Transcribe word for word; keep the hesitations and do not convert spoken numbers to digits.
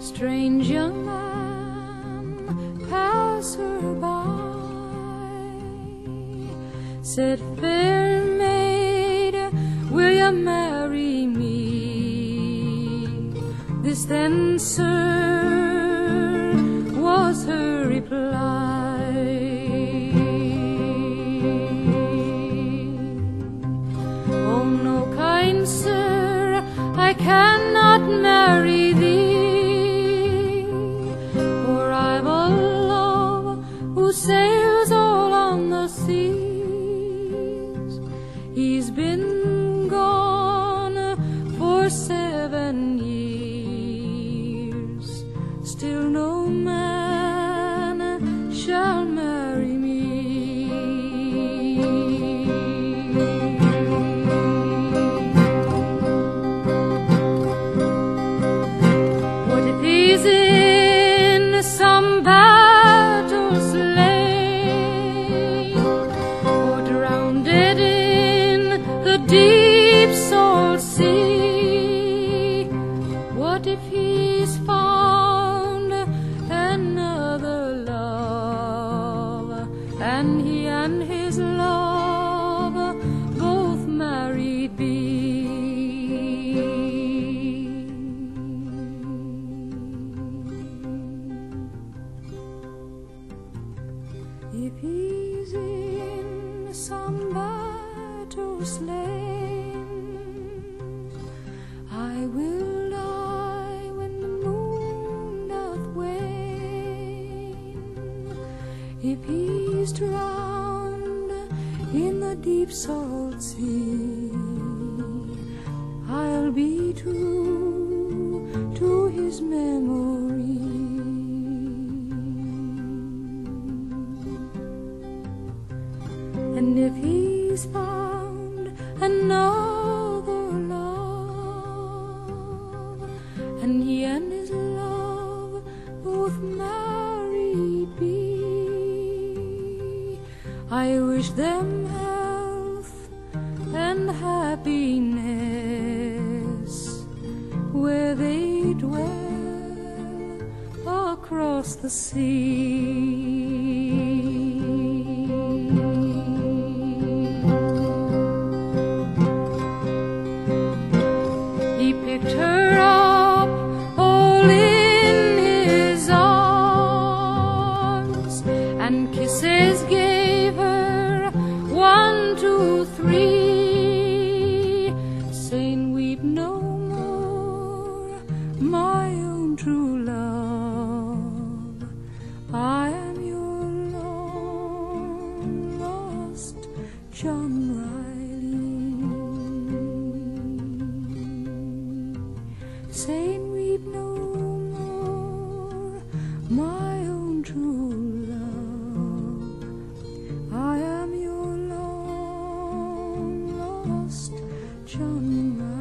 strange young man pass her by, said, "Fair maid, will you marry me?" This then, sir, was her reply: "Oh no, kind sir, I cannot marry thee, for I've a love who sails all on the seas. He's been gone for seven years, still no man shall marry me." What if he's in some battle slain, or drowned in the deep salt sea? What if he's found another love, and he and his love both married be? If he's in some battle slain, I will die when the moon doth wane. If he's drowned in the deep salt sea, I'll be true to his memory. And if he's found another love, and he and his love both married be, I wish them health and happiness where they dwell across the sea. He picked her up all in his arms, and kisses gave her one, two, three, saying, "Weep no more, my own true love. I am your long lost John Riley." Saying, "Weep no more, my own true love. I am your long lost John Riley."